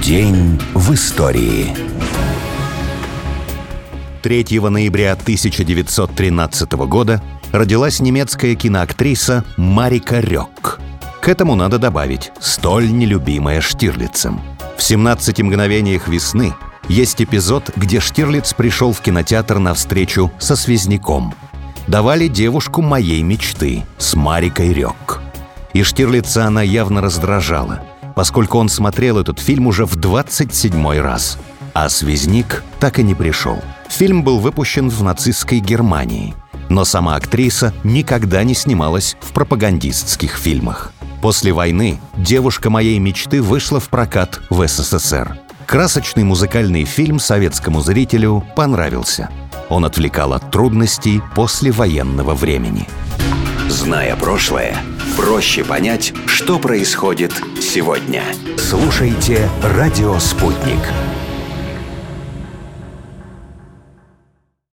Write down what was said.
День в истории. 3 ноября 1913 года родилась немецкая киноактриса Марика Рёк. К этому надо добавить столь нелюбимая Штирлицем. В «17 мгновениях весны» есть эпизод, где Штирлиц пришел в кинотеатр на встречу со связняком. Давали девушку моей мечты с Марикой Рёк. И Штирлица она явно раздражала, поскольку он смотрел этот фильм уже в 27-й раз. А связник так и не пришел. Фильм был выпущен в нацистской Германии, но сама актриса никогда не снималась в пропагандистских фильмах. После войны «Девушка моей мечты» вышла в прокат в СССР. Красочный музыкальный фильм советскому зрителю понравился. Он отвлекал от трудностей послевоенного времени. Зная прошлое, проще понять, что происходит сегодня. Слушайте «Радио Спутник».